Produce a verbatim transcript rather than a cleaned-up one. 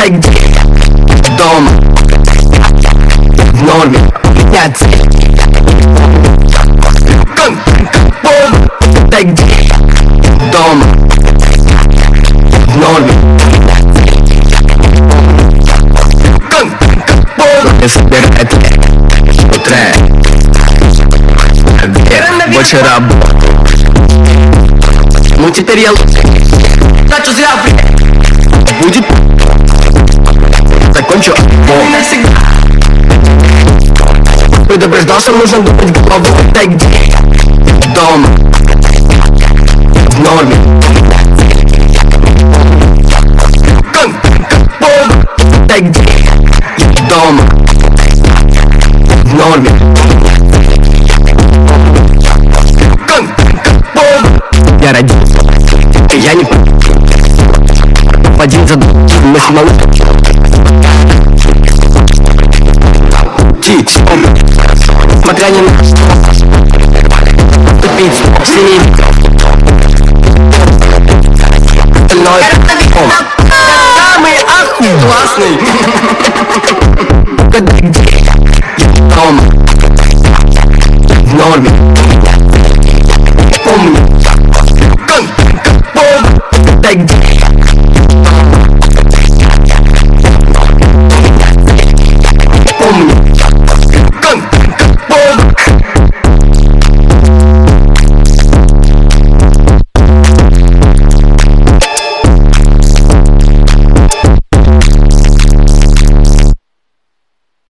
Дай где дома в норме, меня цель дай где дома в норме. Не собирает утро, больше работы. Ну теперь я хочу зря, блядь. Будет закончу альбом. Предупреждал, что нужно думать головой. Дай где дома в норме. Дай где дома в норме. Я родился, и я не один за другим, мы самому Ти, смотря не на тупить с ними. Остальное самый ахуй классный.